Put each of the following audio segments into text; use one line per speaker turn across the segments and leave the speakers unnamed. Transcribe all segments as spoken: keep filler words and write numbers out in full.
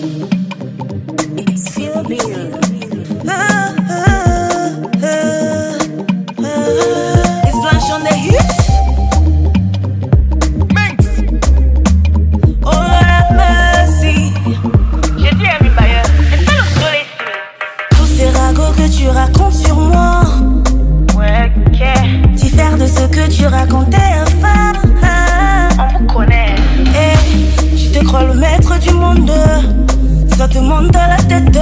It's feel real.
Ah, ah, ah, ah. It's Blanche on the hit.
Minx.
Oh, have mercy.
J'ai dit à mi bailleur, est-ce que le soleil
Tous ces ragots que tu racontes sur moi,
ouais, ok.
diffèrent de ce que tu racontais avant.
On vous connaît.
Eh, tu te crois le maître du monde, ça te monte dans la tête.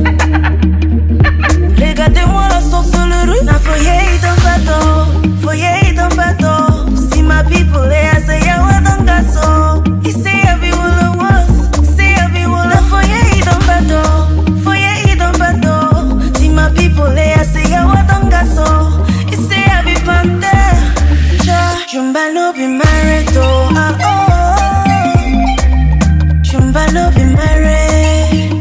Regardez-moi la sorcellerie. Na foyer dans bateau, foyer dans bateau. Si ma people est assez yawa dans gaso. Ici everyone was, ici everyone. Na foyer dans bateau, foyer dans bateau. Si ma people est assez yawa dans gaso. Ici every panther. Jumba no be married oh ah oh. Jumba no be married.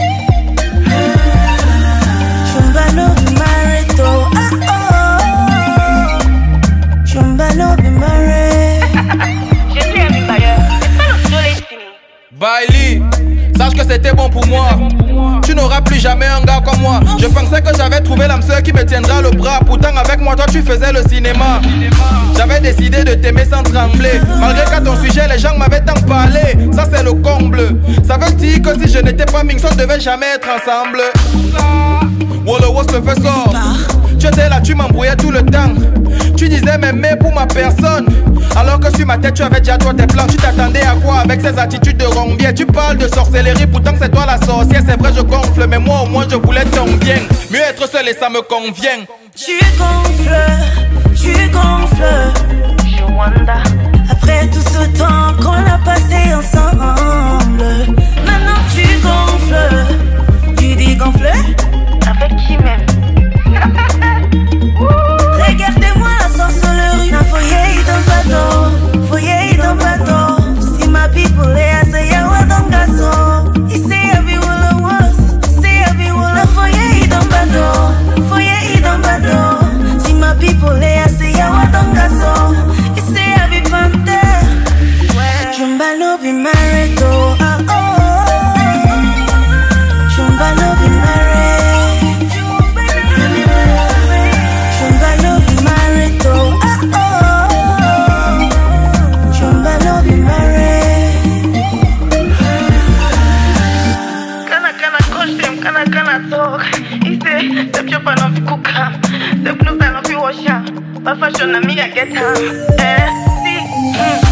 Jumba no be married oh ah oh. Jumba no be married.
J'ai dit à mi bailleur, est-ce que le soleil fini?
Bailey, sache que c'était bon pour moi. Tu n'auras plus jamais un gars comme moi. Je pensais que j'avais trouvé l'âme sœur qui me tiendra le bras. Pourtant avec moi toi tu faisais le cinéma. J'avais décidé de t'aimer sans trembler. Malgré qu'à ton sujet les gens m'avaient tant parlé. Ça c'est le comble. Ça veut dire que si je n'étais pas Minx on devait jamais être ensemble. Wallo was le fait sort. Tu étais là, tu m'embrouillais tout le temps. Tu disais m'aimer pour ma personne, alors que sur ma tête tu avais déjà toi tes plans. Tu t'attendais à quoi avec ces attitudes de rombier? Tu parles de sorcellerie, pourtant c'est toi la sorcière. C'est vrai je gonfle, mais moi au moins je voulais ton bien. Mieux être seul et ça me convient.
Tu gonfles, tu gonfles.
Je wonder.
Après tout ce temps qu'on a passé ensemble, maintenant tu gonfles. Tu dis gonfler?
Avec qui même?
Regardez-moi la sorcellerie. Na foyer dans bateau, foyer dans bateau. Si ma people est assez yawa dans gaso. Ici everyone was, ici everyone. Na foyer dans bateau, foyer dans bateau. Si ma people est assez yawa dans gaso. Ici every panther. Jumba no be married oh ah oh. Jumba no be married.
Kana kana talk. Ise, the chopper no fi cook am. The blue guy no fi wash am. But fashion na me I get am. Eh, see.